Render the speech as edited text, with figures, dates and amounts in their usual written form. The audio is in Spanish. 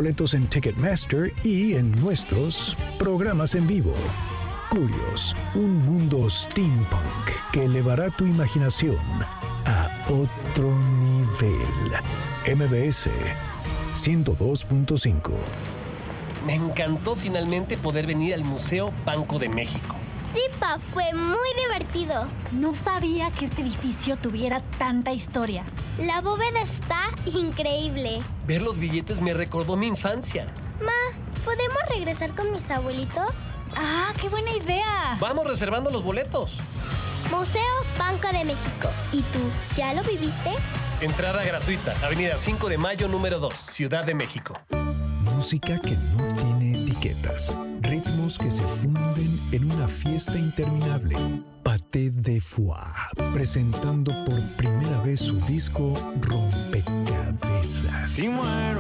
boletos en Ticketmaster y en nuestros programas en vivo. Curios, un mundo steampunk que elevará tu imaginación a otro nivel. MBS 102.5. Me encantó finalmente poder venir al Museo Banco de México. Sí, Pa, fue muy divertido. No sabía que este edificio tuviera tanta historia. La bóveda está increíble. Ver los billetes me recordó mi infancia. Ma, ¿podemos regresar con mis abuelitos? ¡Ah, qué buena idea! Vamos reservando los boletos. Museo Banco de México. ¿Y tú, ya lo viviste? Entrada gratuita, Avenida 5 de Mayo, número 2, Ciudad de México. Música que no tiene etiquetas. Ritmos que se funden en una fiesta interminable. Paté de Foie, presentando por primera vez su disco Rompecabezas.